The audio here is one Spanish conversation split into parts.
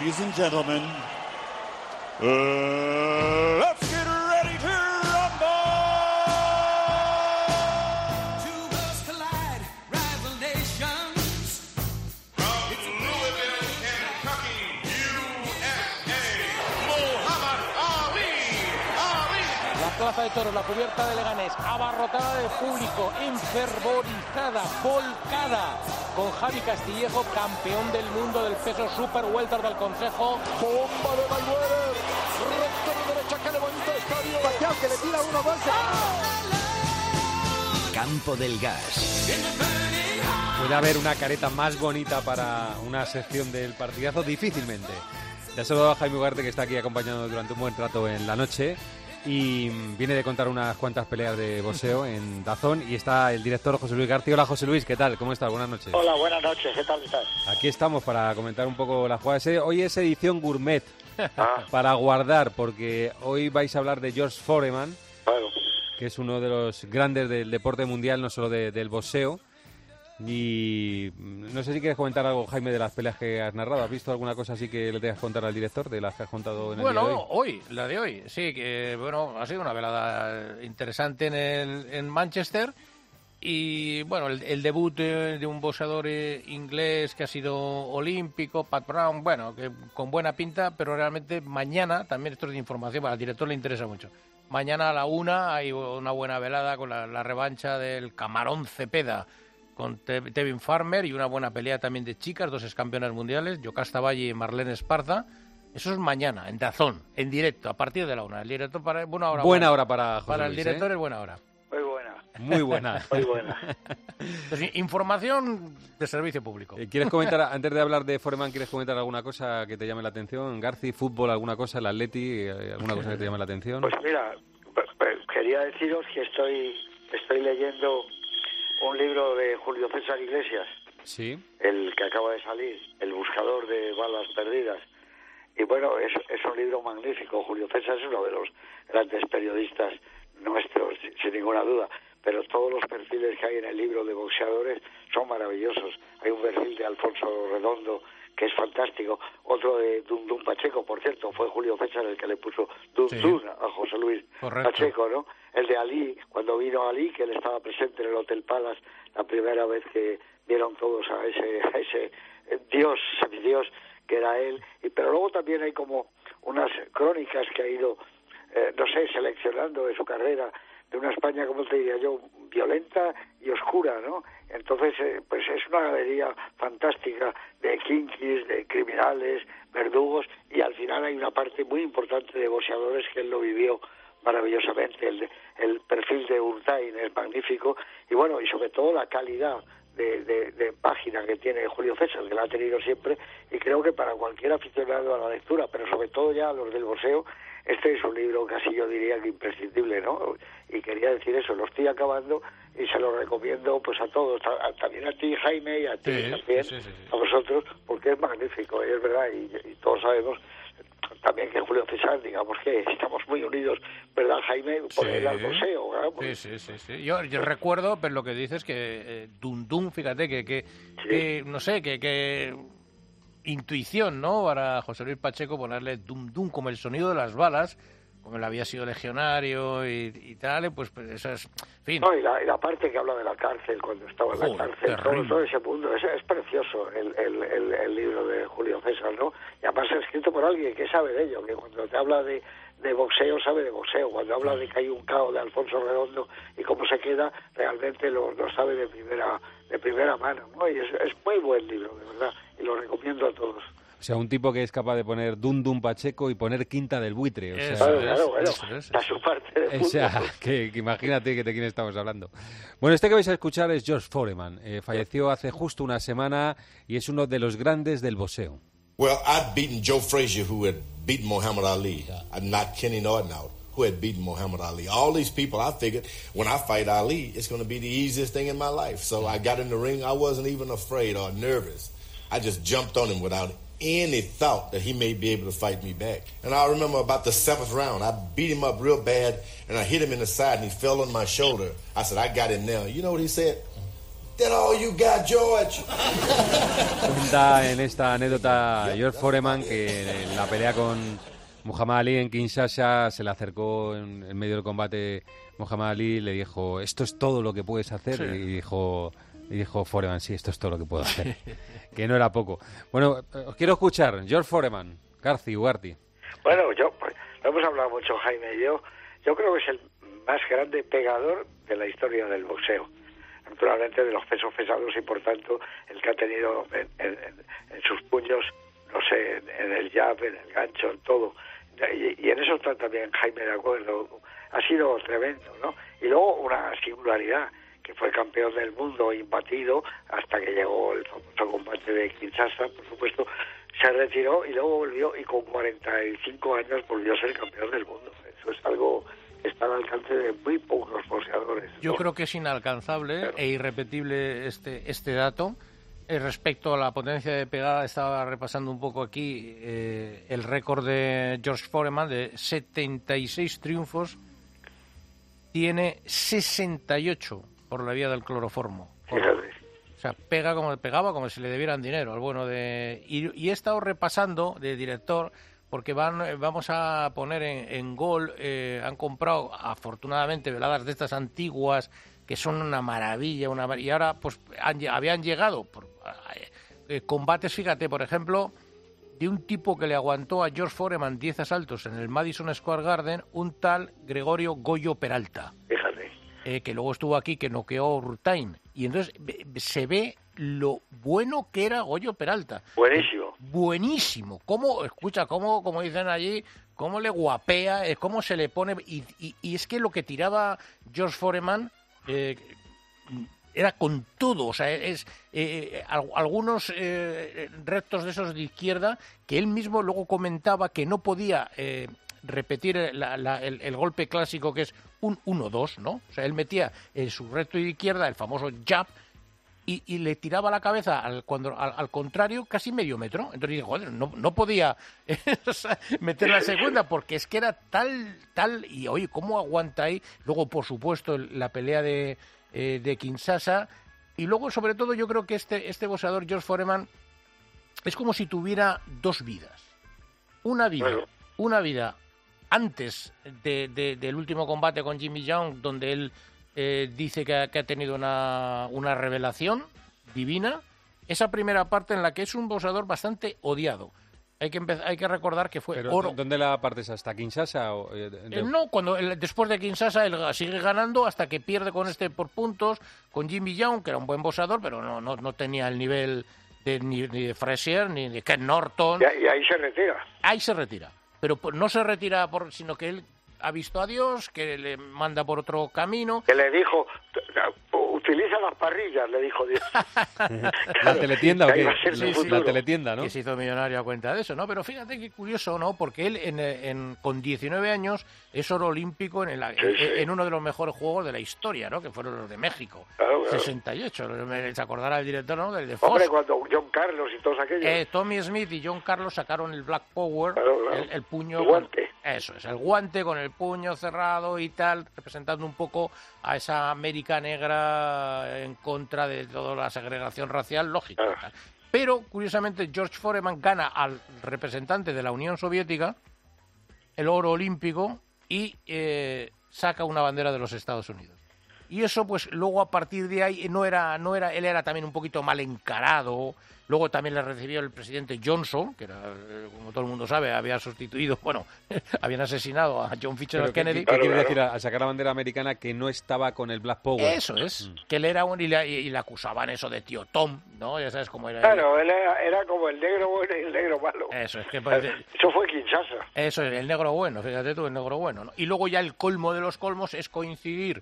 ladies and gentlemen, let's get ready to rumble! Two worlds collide, rival nations. From Louisville, Kentucky, USA, Muhammad Ali. La plaza de toros, la cubierta de Leganés, abarrotada de público, enfervorizada, volcada, con Javi Castillejo, campeón del mundo del peso super welter del Consejo. Bomba de Mayweather, recto de derecha, que le bonito estadio. Pacquiao que le tira uno más. Campo del Gas. Puede haber una careta más bonita para una sección del partidazo, difícilmente. Ya saludo a Jaime Ugarte, que está aquí acompañándonos durante un buen rato en la noche. Y viene de contar unas cuantas peleas de boxeo en DAZN, y está el director José Luis García. Hola José Luis, ¿qué tal? ¿Cómo estás? Buenas noches. Hola, buenas noches, ¿qué tal estás? Aquí estamos para comentar un poco las jugadas. Hoy es edición gourmet, para guardar, porque hoy vais a hablar de George Foreman, Bueno, que es uno de los grandes del deporte mundial, no solo del boxeo. Y no sé si quieres comentar algo, Jaime, de las peleas que has narrado. ¿Has visto alguna cosa así que le tengas que contar al director de las que has contado en el día de hoy? La de hoy, sí, que bueno, ha sido una velada interesante en Manchester. Y bueno, el debut de un boxeador inglés que ha sido olímpico, Pat Brown, bueno, que con buena pinta, pero realmente mañana, también esto es de información, al director le interesa mucho. Mañana a la 1 hay una buena velada con la revancha del Camarón Cepeda con Tevin Farmer, y una buena pelea también de chicas, 2 excampeonas mundiales, Yocasta Valle y Marlene Esparza. Eso es mañana, en DAZN, en directo, a partir de la 1. El director para buena hora. Buena hora para José Para Luis, el director es buena hora. muy buena. Muy buena. Muy buena. Entonces, información de servicio público. ¿Quieres comentar, antes de hablar de Foreman, quieres comentar alguna cosa que te llame la atención? Garci, fútbol, alguna cosa, el Atleti, alguna cosa que te llame la atención. Pues mira, quería deciros que estoy leyendo un libro de Julio César Iglesias, Sí. el que acaba de salir, El buscador de balas perdidas. Y bueno, es un libro magnífico. Julio César es uno de los grandes periodistas nuestros, sin ninguna duda. Pero todos los perfiles que hay en el libro de boxeadores son maravillosos. Hay un perfil de Alfonso Redondo que es fantástico. Otro de Dundun Pacheco, por cierto, fue Julio César el que le puso Dundun a José Luis Pacheco, ¿no? El de Ali, cuando vino Ali, que él estaba presente en el Hotel Palace la primera vez que vieron todos a ese dios, semidios, que era él. Pero luego también hay como unas crónicas que ha ido, seleccionando de su carrera, de una España, como te diría yo, violenta y oscura, ¿no? Entonces, pues es una galería fantástica de kinkis, de criminales, verdugos, y al final hay una parte muy importante de boxeadores que él lo vivió maravillosamente. El perfil de Urtain es magnífico, y bueno, y sobre todo la calidad de página que tiene Julio César, que la ha tenido siempre, y creo que para cualquier aficionado a la lectura, pero sobre todo ya a los del boxeo, este es un libro casi yo diría que imprescindible, ¿no? Y quería decir eso, lo estoy acabando y se lo recomiendo pues a todos, también a ti, Jaime, y a ti también, a vosotros, porque es magnífico, y es verdad, y todos sabemos también que Julio César, digamos que estamos muy unidos, ¿verdad, Jaime? Por el boxeo, ¿verdad? Porque... Sí. Yo recuerdo, pero lo que dices que Dundun, fíjate, que no sé, que intuición, ¿no? Para José Luis Pacheco ponerle Dundun como el sonido de las balas, como él había sido legionario y tal, pues eso es... En fin. No, y la parte que habla de la cárcel, cuando estaba en la cárcel, todo ese mundo, es precioso el libro de Julio César, ¿no? Y además es escrito por alguien que sabe de ello, que cuando te habla de boxeo, sabe de boxeo. Cuando habla de que hay un caos de Alfonso Redondo y cómo se queda, realmente lo sabe de primera mano, ¿no? Y es muy buen libro, de verdad, y lo recomiendo a todos. O sea, un tipo que es capaz de poner Dundun Pacheco y poner Quinta del Buitre. O sea, claro, da su parte de o sea, que imagínate de quién estamos hablando. Bueno, este que vais a escuchar es George Foreman. Falleció hace justo una semana y es uno de los grandes del boxeo. Well, I'd beaten Joe Frazier, who had beaten Muhammad Ali. I'd knocked Kenny Norton out, who had beaten Muhammad Ali. All these people, I figured, when I fight Ali, it's going to be the easiest thing in my life. So I got in the ring. I wasn't even afraid or nervous. I just jumped on him without any thought that he may be able to fight me back. And I remember about the 7th round, I beat him up real bad, and I hit him in the side, and he fell on my shoulder. I said, I got him now. You know what he said? That all you got, George? Cuenta en esta anécdota George Foreman que en la pelea con Muhammad Ali en Kinshasa se le acercó en medio del combate Muhammad Ali y le dijo, esto es todo lo que puedes hacer. Sí. Y dijo Foreman, sí, esto es todo lo que puedo hacer. Que no era poco. Bueno, os quiero escuchar. George Foreman, Garci, Ugarte. Bueno, lo hemos hablado mucho, Jaime y yo. Yo creo que es el más grande pegador de la historia del boxeo. Naturalmente de los pesos pesados y por tanto el que ha tenido en sus puños, no sé, en el jab, en el gancho, en todo. Y en eso está también Jaime de acuerdo. Ha sido tremendo, ¿no? Y luego una singularidad, que fue campeón del mundo imbatido hasta que llegó el famoso combate de Kinshasa, por supuesto, se retiró y luego volvió y con 45 años volvió a ser campeón del mundo. Eso es algo que está al alcance de muy pocos boxeadores, ¿no? Yo creo que es inalcanzable e irrepetible este dato. Respecto a la potencia de pegada, estaba repasando un poco aquí el récord de George Foreman de 76 triunfos, tiene 68 por la vía del cloroformo. O sea, pegaba como si le debieran dinero al bueno de... Y he estado repasando de director, porque vamos a poner en Gol, han comprado afortunadamente veladas de estas antiguas, que son una maravilla, y ahora pues habían llegado combates, fíjate, por ejemplo, de un tipo que le aguantó a George Foreman 10 asaltos en el Madison Square Garden, un tal Gregorio Goyo Peralta. Fíjate. Que luego estuvo aquí, que noqueó Rutain. Y entonces se ve lo bueno que era Goyo Peralta. Buenísimo. Buenísimo. Como dicen allí, cómo le guapea, cómo se le pone... Y es que lo que tiraba George Foreman... era con todo, o sea, algunos rectos de esos de izquierda que él mismo luego comentaba que no podía repetir el golpe clásico que es un 1-2, ¿no? O sea, él metía su recto de izquierda, el famoso jab, y le tiraba la cabeza al contrario casi medio metro. Entonces dije, joder, no podía meter la segunda porque es que era tal, y oye, ¿cómo aguanta ahí? Luego, por supuesto, la pelea de Kinshasa, y luego sobre todo yo creo que este boxeador George Foreman es como si tuviera dos vidas. Una vida antes del último combate con Jimmy Young, donde él dice que ha tenido una revelación divina. Esa primera parte en la que es un boxeador bastante odiado. Hay que recordar que fue ¿Pero oro. ¿Dónde la partes? ¿Hasta Kinshasa? No, después de Kinshasa él sigue ganando hasta que pierde con por puntos, con Jimmy Young, que era un buen boxeador, pero no tenía el nivel ni de Frazier, ni de Ken Norton. Y ahí se retira. Ahí se retira. Pero no se retira sino que él ha visto a Dios, que le manda por otro camino. Que le dijo, utiliza las parrillas, le dijo Dios. ¿La teletienda o qué? Sí, la teletienda, ¿no? Que se hizo millonario a cuenta de eso, ¿no? Pero fíjate qué curioso, ¿no? Porque él con 19 años es oro olímpico en uno de los mejores juegos de la historia, ¿no? Que fueron los de México. Claro. 68. Se acordará el director, ¿no? Del de Fox. Hombre, cuando John Carlos y todos aquellos. Tommy Smith y John Carlos sacaron el Black Power, claro. El puño... El guante. Eso es, el guante con el puño cerrado y tal, representando un poco a esa América negra en contra de toda la segregación racial, lógica. Pero, curiosamente, George Foreman gana al representante de la Unión Soviética el oro olímpico y saca una bandera de los Estados Unidos. Y eso, pues, luego a partir de ahí él era también un poquito mal encarado. Luego también le recibió el presidente Johnson, que era, como todo el mundo sabe, había sustituido, habían asesinado a John Fitzgerald Kennedy. ¿Qué quiere decir al sacar la bandera americana que no estaba con el Black Power? Eso es, que él era y le acusaban eso de tío Tom, ¿no? Ya sabes cómo era. Claro, él era como el negro bueno y el negro malo. Eso es que eso fue Kinshasa. Eso es, el negro bueno, fíjate tú, el negro bueno, ¿no? Y luego ya el colmo de los colmos es coincidir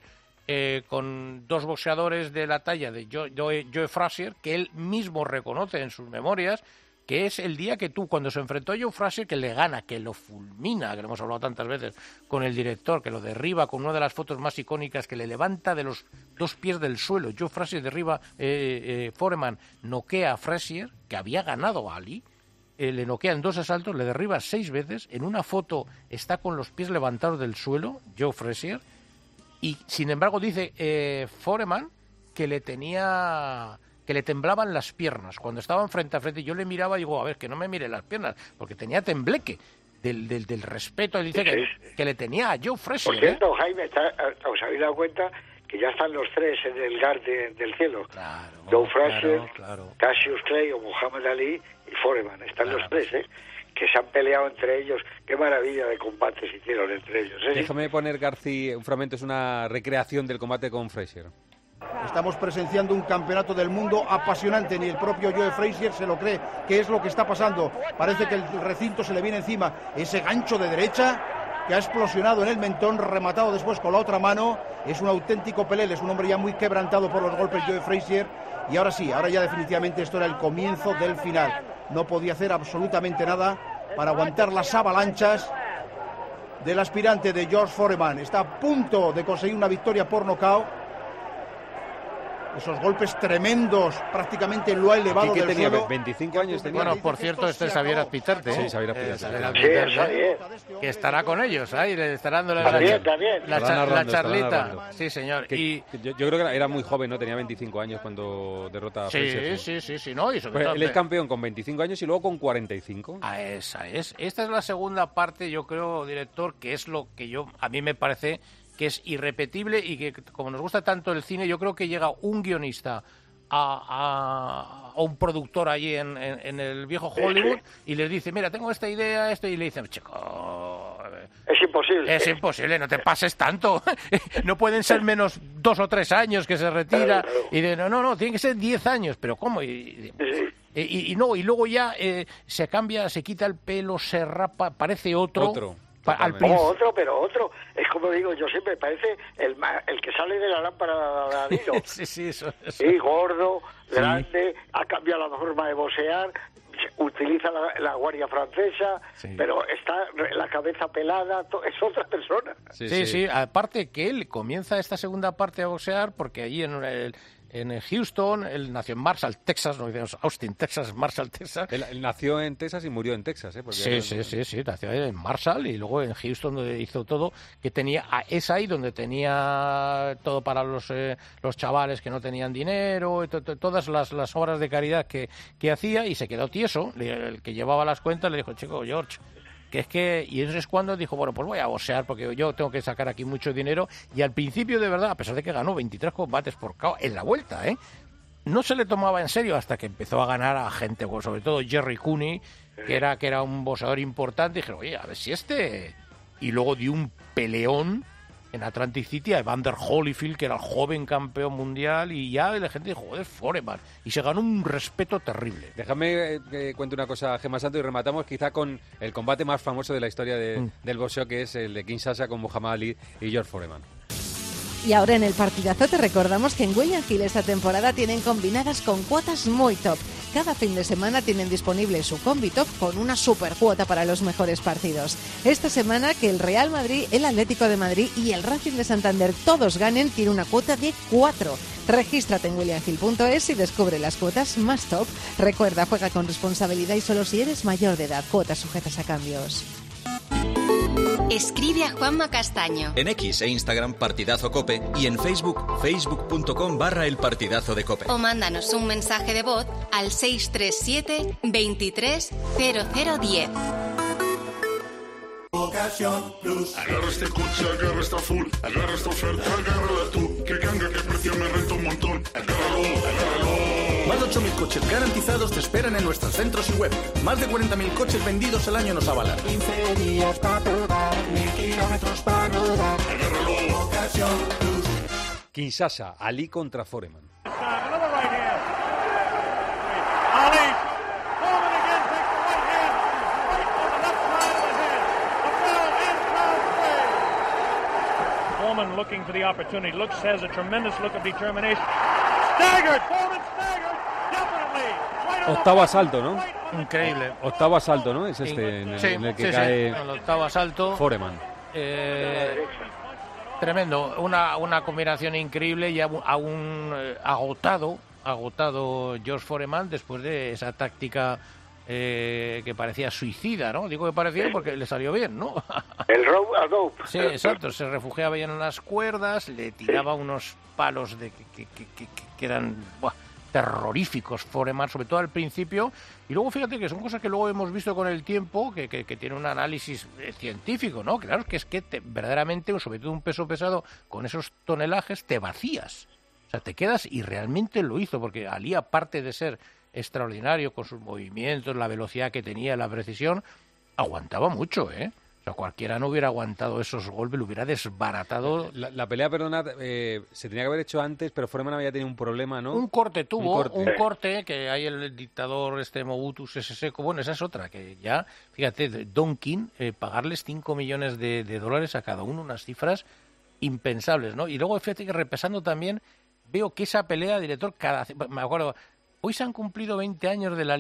con dos boxeadores de la talla de Joe Frazier, que él mismo reconoce en sus memorias, que es el día que cuando se enfrentó a Joe Frazier, que le gana, que lo fulmina, que lo hemos hablado tantas veces con el director, que lo derriba con una de las fotos más icónicas, que le levanta de los dos pies del suelo. Joe Frazier derriba, Foreman noquea a Frazier, que había ganado a Ali, le noquea en 2 asaltos, le derriba 6 veces, en una foto está con los pies levantados del suelo, Joe Frazier. Y, sin embargo, dice Foreman que le temblaban las piernas. Cuando estaban frente a frente, yo le miraba y digo, a ver, que no me mire las piernas, porque tenía tembleque del respeto. Él dice que le tenía a Joe Frazier. Por cierto, Jaime, ¿os habéis dado cuenta que ya están los tres en el GAR del cielo? Claro, Joe Frazier, claro. Cassius Clay o Muhammad Ali y Foreman. Están los tres, que se han peleado entre ellos. Qué maravilla de combates hicieron entre ellos. Déjame poner, García, un fragmento, es una recreación del combate con Frazier. Estamos presenciando un campeonato del mundo apasionante, ni el propio Joe Frazier se lo cree. ¿Qué es lo que está pasando? Parece que el recinto se le viene encima. Ese gancho de derecha que ha explosionado en el mentón, rematado después con la otra mano, es un auténtico pelele, es un hombre ya muy quebrantado por los golpes Joe Frazier, y ahora sí, ahora ya definitivamente esto era el comienzo del final. No podía hacer absolutamente nada para aguantar las avalanchas del aspirante de George Foreman. Está a punto de conseguir una victoria por nocaut. Esos golpes tremendos, prácticamente lo ha elevado ¿Qué del tenía? suelo. 25 años tenía. Bueno, por cierto, este es Xavier Azpitarte. Sí, Xavier Azpitarte. Que estará con ellos, ahí le estará dando También. la Estará charlita. narrando. Sí, señor. Yo creo que era muy joven, ¿no? Tenía 25 años cuando derrota a Frazier. Sí, no, y sobre Pues todo, él es campeón con 25 años y luego con 45. Esa es. Esta es la segunda parte, yo creo, director, que es lo que a mí me parece que es irrepetible y que, como nos gusta tanto el cine, yo creo que llega un guionista a un productor allí en el viejo Hollywood y les dice, mira, tengo esta idea, y le dicen, chico, es imposible, no te pases tanto. No pueden ser menos 2 o 3 años que se retira. Claro. Y de no, tienen que ser 10 años. ¿Pero cómo? Y luego ya se cambia, se quita el pelo, se rapa, parece otro. Otro. Es como digo yo siempre, parece el que sale de la lámpara de Aladino. Sí, eso. Sí, gordo, grande, ha cambiado la forma de boxear, utiliza la guardia francesa, pero está la cabeza pelada, es otra persona. Sí, aparte que él comienza esta segunda parte a boxear porque allí en Houston, él nació en Marshall, Texas, no decimos Austin, Texas, Marshall, Texas. Él nació en Texas y murió en Texas, ¿eh? Sí, nació en Marshall y luego en Houston, donde hizo todo, que es ahí donde tenía todo para los chavales que no tenían dinero, y todas las obras de caridad que hacía, y se quedó tieso. El que llevaba las cuentas le dijo, chico, George, y eso es cuando dijo, bueno, pues voy a boxear porque yo tengo que sacar aquí mucho dinero. Y al principio, de verdad, a pesar de que ganó 23 combates por KO en la vuelta, no se le tomaba en serio hasta que empezó a ganar a gente, pues, sobre todo Jerry Cooney, que era un boxeador importante, y dijeron, oye, a ver si y luego dio un peleón en Atlantic City a Evander Holyfield, que era el joven campeón mundial, y ya la gente dijo, joder, Foreman, y se ganó un respeto terrible. Déjame que cuente una cosa, Gemma Santos, y rematamos quizá con el combate más famoso de la historia del boxeo, que es el de Kinshasa con Muhammad Ali y George Foreman. Y ahora en el partidazo te recordamos que en William Hill esta temporada tienen combinadas con cuotas muy top. Cada fin de semana tienen disponible su combi top con una super cuota para los mejores partidos. Esta semana que el Real Madrid, el Atlético de Madrid y el Racing de Santander todos ganen, tiene una cuota de 4. Regístrate en williamhill.es y descubre las cuotas más top. Recuerda, juega con responsabilidad y solo si eres mayor de edad. Cuotas sujetas a cambios. Escribe a Juanma Castaño. En X e Instagram Partidazo Cope y en Facebook, facebook.com/El Partidazo de Cope. O mándanos un mensaje de voz al 637 23 0010. Ocasión Plus. Agarra este coche, agarra esta full, agarra esta oferta, agárrala tú. Que ganga, que precio me renta un montón. Agárralo. Más de 8.000 coches garantizados te esperan en nuestros centros y web. Más de 40.000 coches vendidos al año nos avalan. 15 días para probar, 1.000 kilómetros para rodar. Agárralo. Ocasión Plus. Kinshasa, Ali contra Foreman. Looking for the opportunity. Has a tremendous look of determination. Staggered! Foreman staggered! Definitely! Octavo asalto, ¿no? Increíble. Octavo asalto, ¿no? Es en el que cae el octavo asalto. Foreman. Tremendo. Una combinación increíble y aún agotado George Foreman después de esa táctica que parecía suicida, ¿no? Digo que parecía porque le salió bien, ¿no? El rope a dope. Sí, exacto, se refugiaba bien en las cuerdas, le tiraba unos palos que eran terroríficos Foreman, sobre todo al principio, y luego fíjate que son cosas que luego hemos visto con el tiempo, que tiene un análisis científico, ¿no? Claro, que es que verdaderamente, sobre todo un peso pesado, con esos tonelajes, te vacías. O sea, te quedas, y realmente lo hizo, porque Ali, aparte de ser extraordinario con sus movimientos, la velocidad que tenía, la precisión, aguantaba mucho, ¿eh? O sea, cualquiera no hubiera aguantado esos golpes, lo hubiera desbaratado. La pelea, perdona, se tenía que haber hecho antes, pero Foreman había tenido un problema, ¿no? Un corte un corte, que hay el dictador Mobutu Sese Seko. Bueno, esa es otra, que ya, fíjate, Don King, pagarles 5 millones de dólares a cada uno, unas cifras impensables, ¿no? Y luego, fíjate que repasando también, veo que esa pelea, director, me acuerdo, hoy se han cumplido 20 años del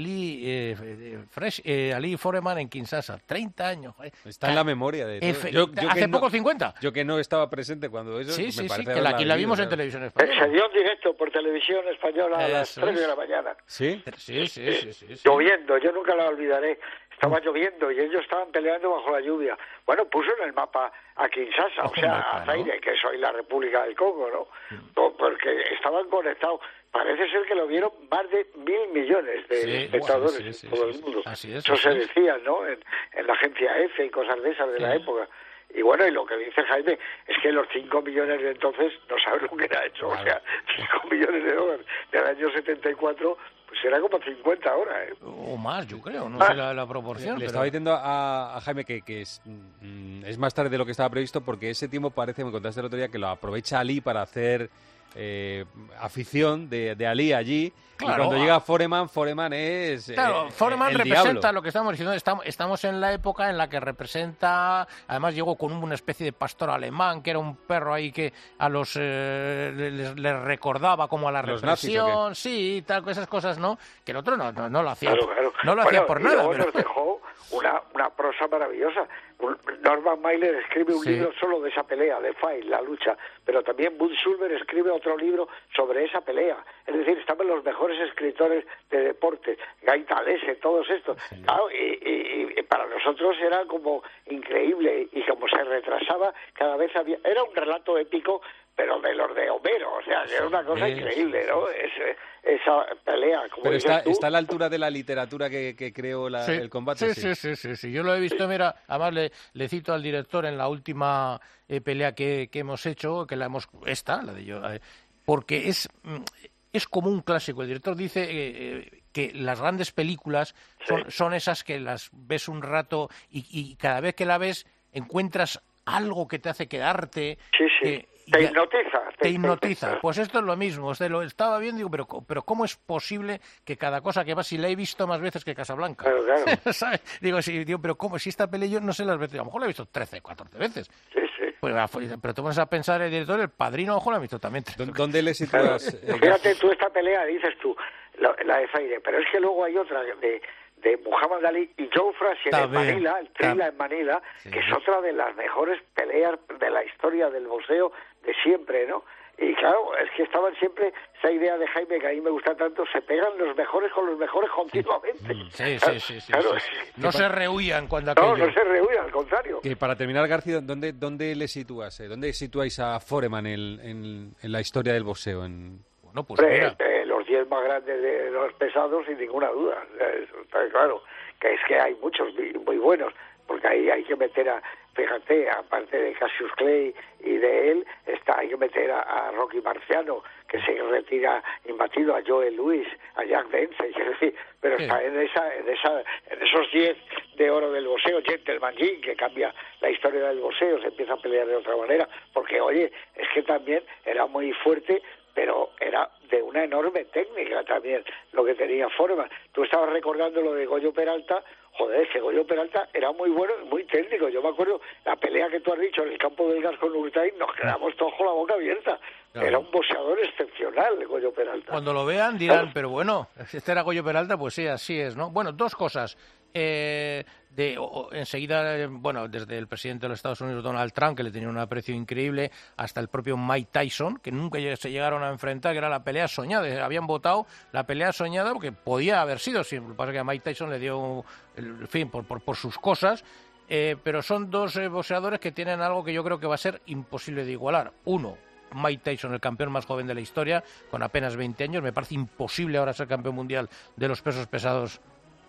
Ali Foreman en Kinshasa. 30 años. Está en la memoria de todos. Hace poco 50. Yo que no estaba presente cuando eso Sí, me parece que la vimos en televisión española. Se dio en directo por televisión española a las 3 de la mañana. ¿Sí? Sí. Lloviendo, yo nunca la olvidaré. Estaba lloviendo y ellos estaban peleando bajo la lluvia. Bueno, puso en el mapa a Kinshasa, o sea, a Zaire, que es hoy la República del Congo, ¿no? Porque estaban conectados. Parece ser que lo vieron más de 1.000 millones de espectadores en todo el mundo. Eso se decía, ¿no? En la agencia EFE y cosas de esas de la época. Y bueno, y lo que dice Jaime es que los 5 millones de entonces no saben lo que era eso. O sea, 5 millones de dólares del año 74, pues era como 50 ahora, ¿eh? O más, yo creo, no sé la proporción. Le estaba diciendo a Jaime que es más tarde de lo que estaba previsto, porque ese tiempo parece, me contaste el otro día, que lo aprovecha Ali para hacer afición de Ali allí. Claro, y cuando llega Foreman es Foreman el representa diablo. Lo que estamos diciendo. Estamos en la época en la que representa, además llegó con una especie de pastor alemán, que era un perro ahí que a los les recordaba como a la ¿Los represión, nazis, sí, tal, esas cosas, ¿no? Que el otro no lo hacía, claro. no lo hacía por nada. Pero nos dejó una prosa maravillosa. Norman Mailer escribe un libro solo de esa pelea, de Fight, la lucha, pero también Bud Sulver escribe otro libro sobre esa pelea. Es decir, estaban los mejores escritores de deporte, Guy Talese, todos estos. Sí. Claro, y para nosotros era como increíble, y como se retrasaba, cada vez había... Era un relato épico, pero de los de Homero, o sea, que era una cosa increíble, ¿no? Esa pelea, como pero dices tú. ¿Está a la altura de la literatura que creó el combate? Sí, yo lo he visto, mira, además le cito al director en la última pelea que hemos hecho, que la de yo, porque es como un clásico. El director dice que las grandes películas son esas que las ves un rato y cada vez que la ves encuentras algo que te hace quedarte. Te hipnotiza. Te hipnotiza. Pues esto es lo mismo. Lo estaba viendo y digo, pero ¿cómo es posible que cada cosa que va, si la he visto más veces que Casablanca? Claro. ¿Sabes? Digo, pero ¿cómo? Si esta pelea yo no sé las veces, a lo mejor la he visto 13, 14 veces. Sí. Pues, pero te pones a pensar, el director, el Padrino, a lo mejor la he visto también. ¿Dónde le sitúas? Fíjate tú esta pelea, dices tú, la de Zaire, pero es que luego hay otra de Muhammad Ali y Joe Frazier en Manila, el Trila en Manila, que es otra de las mejores peleas de la historia del boxeo de siempre, ¿no? Y claro, es que estaban siempre, esa idea de Jaime que a mí me gusta tanto, se pegan los mejores con los mejores continuamente. Sí. No se rehuían cuando aquello... No se rehuían, al contrario. Que para terminar, García, ¿dónde le sitúas? ¿Dónde situáis a Foreman en la historia del boxeo? Bueno, pues mira. Los 10 más grandes de los pesados, sin ninguna duda. Eso está claro. Que es que hay muchos muy buenos, porque ahí hay que meter fíjate, aparte de Cassius Clay y de él, hay que meter a Rocky Marciano, que se retira imbatido, a Joel Lewis, a Jack Dempsey, es decir, pero está en esos 10 de oro del boxeo, Gentleman Jim, que cambia la historia del boxeo, se empieza a pelear de otra manera, porque oye, es que también era muy fuerte, pero era de una enorme técnica también lo que tenía Foreman. Tú estabas recordando lo de Goyo Peralta. Joder, que Goyo Peralta era muy bueno y muy técnico. Yo me acuerdo la pelea que tú has dicho en el campo del gas con Urtain, nos quedamos todos con la boca abierta. Claro. Era un boxeador excepcional, Goyo Peralta. Cuando lo vean dirán, pero bueno, este era Goyo Peralta, pues sí, así es, ¿no? Bueno, dos cosas. enseguida, bueno, desde el presidente de los Estados Unidos, Donald Trump, que le tenía un aprecio increíble, hasta el propio Mike Tyson, que nunca se llegaron a enfrentar, que era la pelea soñada. Habían votado la pelea soñada porque podía haber sido, sí, lo que pasa es que a Mike Tyson le dio, en fin, por sus cosas, pero son dos boxeadores que tienen algo que yo creo que va a ser imposible de igualar. Uno, Mike Tyson, el campeón más joven de la historia, con apenas 20 años. Me parece imposible ahora ser campeón mundial de los pesos pesados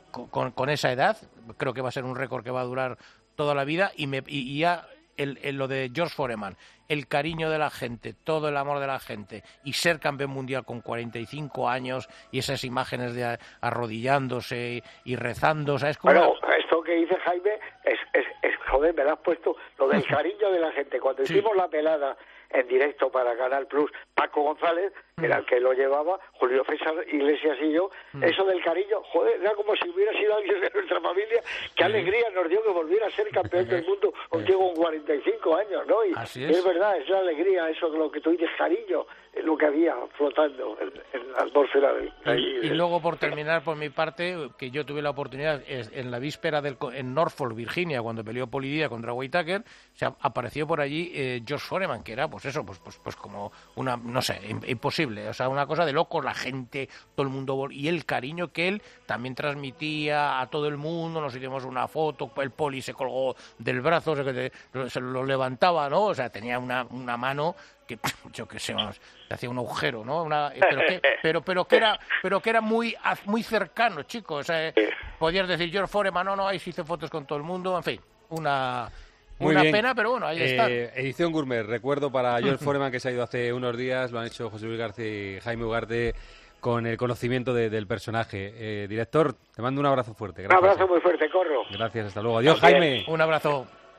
con esa edad. Creo que va a ser un récord que va a durar toda la vida. Y ya lo de George Foreman, el cariño de la gente, todo el amor de la gente, y ser campeón mundial con 45 años y esas imágenes de arrodillándose y rezando, ¿sabes? Bueno, esto que dice Jaime es joder, me lo has puesto, lo del cariño de la gente. Cuando hicimos la pelada en directo para Canal Plus, Paco González, que era el que lo llevaba, Julio César Iglesias y yo, eso del cariño, joder, era como si hubiera sido alguien de nuestra familia. Qué alegría nos dio que volviera a ser campeón del mundo un tío con 45 años, ¿no? Y es verdad, es la alegría, eso lo que tú dices, cariño, es lo que había flotando en la atmósfera. Y luego, por terminar, por mi parte, que yo tuve la oportunidad, en la víspera en Norfolk, Virginia, cuando peleó Polidía contra Whittaker, apareció por allí George Foreman, que era, pues como una, no sé, imposible, o sea, una cosa de locos, la gente, todo el mundo, y el cariño que él también transmitía a todo el mundo. Nos hicimos una foto, el Poli se colgó del brazo, se lo levantaba, ¿no? O sea, tenía una mano que, yo qué sé, vamos, le hacía un agujero, ¿no? Pero que era muy cercano, chicos. O sea, podías decir George Foreman, no, ahí se hizo fotos con todo el mundo, en fin, una pena, pero bueno, ahí está. Edición Gourmet, recuerdo para George Foreman, que se ha ido hace unos días, lo han hecho José Luis García y Jaime Ugarte con el conocimiento del personaje. Director, te mando un abrazo fuerte. Gracias. Un abrazo muy fuerte, Corro. Gracias, hasta luego. Adiós, Jaime. Un abrazo.